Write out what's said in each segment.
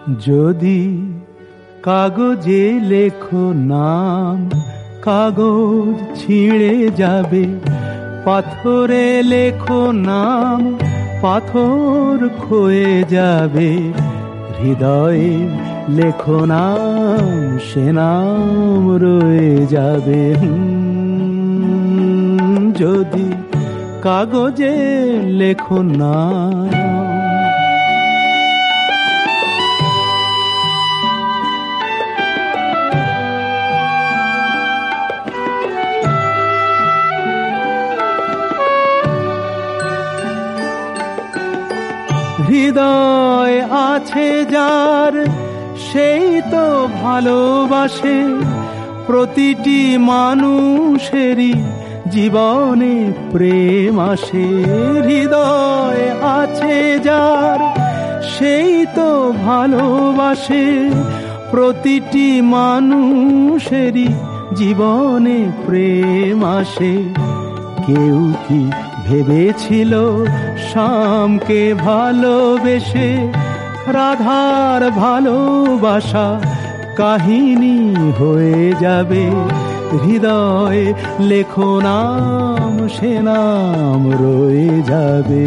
যদি কাগজে লেখো নাম, কাগজ ছিঁড়ে যাবে। পাথরে লেখো নাম, পাথর ক্ষয়ে যাবে। হৃদয়ে লেখো নাম, সে নাম রয়ে যাবে। যদি কাগজে লেখো নাম। হৃদয় আছে যার, সেই তো ভালোবাসে। প্রতিটি মানুষেরই জীবনে প্রেম আসে। হৃদয় আছে যার, সেই তো ভালোবাসে। প্রতিটি মানুষেরই জীবনে প্রেম আসে। কেউ কি ভেবেছিল শ্যামকে ভালোবেসে রাধার ভালোবাসা কাহিনী হয়ে যাবে। হৃদয়ে লেখো নাম, সে নাম রয়ে যাবে।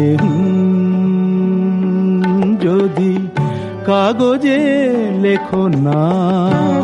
যদি কাগজে লেখো নাম।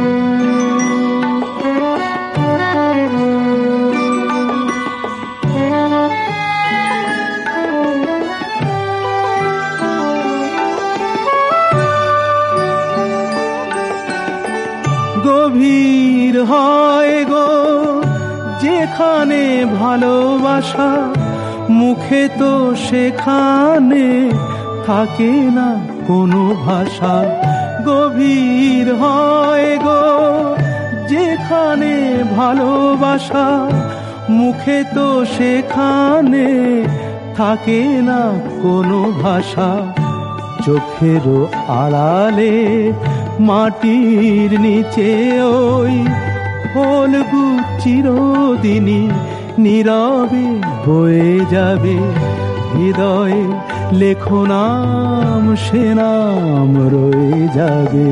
গভীর হয় গো যেখানে ভালোবাসা, মুখে তো সেখানে থাকে না কোনো ভাষা। গভীর হয় গো যেখানে ভালোবাসা, মুখে তো সেখানে থাকে না কোনো ভাষা। চোখেরও আড়ালে মাটির নিচে ওই ফলগু চিরদিনই নীরবে বয়ে যাবে। হৃদয়ে লেখো নাম, সে নাম রয়ে যাবে।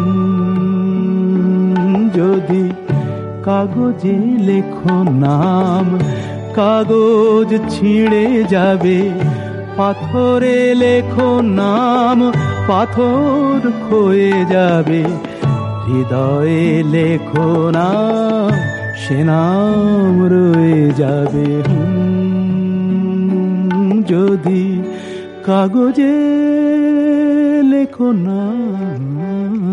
যদি কাগজে লেখো নাম, কাগজ ছিঁড়ে যাবে। পাথরে লেখো নাম, পাথর ক্ষয়ে যাবে। হৃদয়ে লেখো নাম, সে নাম রয়ে যাবে। যদি কাগজে লেখো নাম।